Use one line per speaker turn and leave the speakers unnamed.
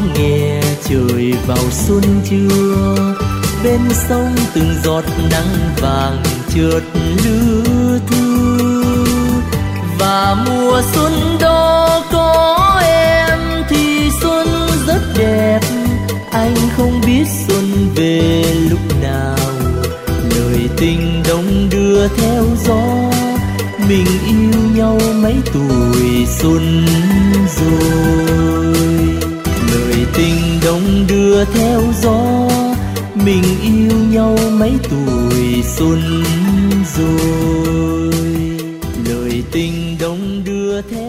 nghe trời vào xuân chưa, bên sông từng giọt nắng vàng chợt lưa thưa. Và mùa xuân đó có em thì xuân rất đẹp, anh không biết xuân về lúc nào. Lời tình đông đưa theo gió, mình yêu nhau mấy tuổi xuân rồi. Lời tình đông đưa theo gió, mình yêu nhau mấy tuổi xuân rồi. Lời tình đông đưa theo